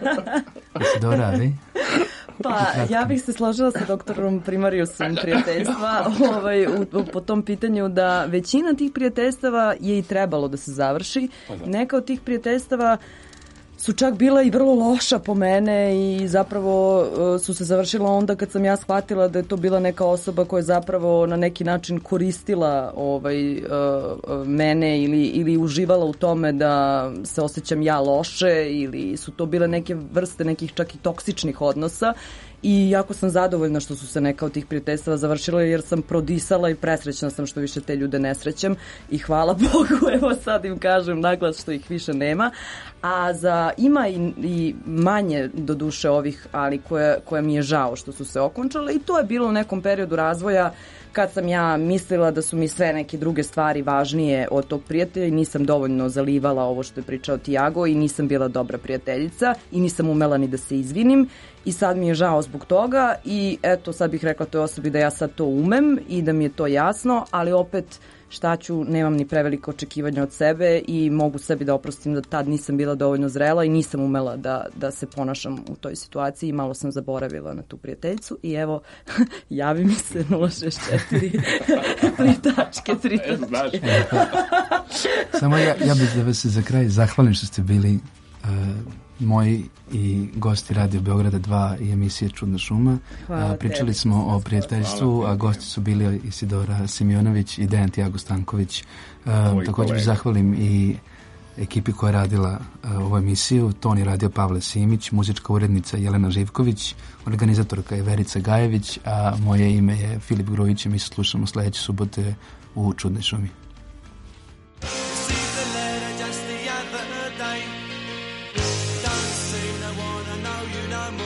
Jesi dobro radi? Pa, ja bih se složila sa doktorom Primariusom prijateljstva ovaj, u, u, po tom pitanju da većina tih prijateljstava je i trebalo da se završi. Neka od tih prijateljstava su čak bila i vrlo loša po mene i zapravo uh, su se završila onda kad sam ja shvatila da je to bila neka osoba koja je zapravo na neki način koristila ovaj, uh, mene ili, ili uživala u tome da se osjećam ja loše ili su to bile neke vrste nekih čak i toksičnih odnosa. I jako sam zadovoljna što su se neka od tih prijateljstava završile jer sam prodisala i presrećna sam što više te ljude ne srećem i hvala Bogu, evo sad im kažem naglas što ih više nema. A za ima i, i manje do duše ovih, ali koje, koje mi je žao što su se okončale i to je bilo u nekom periodu razvoja kad sam ja mislila da su mi sve neke druge stvari važnije od tog prijatelja i nisam dovoljno zalivala ovo što je pričao Tiago i nisam bila dobra prijateljica i nisam umela ni da se izvinim i sad mi je žao zbog toga i eto sad bih rekla toj osobi da ja sad to umem i da mi je to jasno, ali opet šta ću, nemam ni prevelike očekivanja od sebe i mogu sebi da oprostim da tad nisam bila dovoljno zrela i nisam umela da, da se ponašam u toj situaciji i malo sam zaboravila na tu prijateljicu i evo, javi mi se nula šest četiri tri tačke, tri tačke. Samo ja, ja bih da vas se za kraj zahvalim što ste bili uh, moji i gosti Radio Beograda dva i emisije Čudna šuma. Hvala Uh, pričali tebi. smo o prijateljstvu, a gosti su bili Isidora Simjonović i Dejan Tiago Stanković. Uh, također kolega. bih zahvalim i ekipi koja je radila uh, ovu emisiju. Ton je radio Pavle Simić, muzička urednica Jelena Živković, organizatorka je Verica Gajević, a moje ime je Filip Grujić i mi se slušamo sledeće subote u Čudnoj šumi. Received the letter just the other day. Don't seem to wanna know you no more.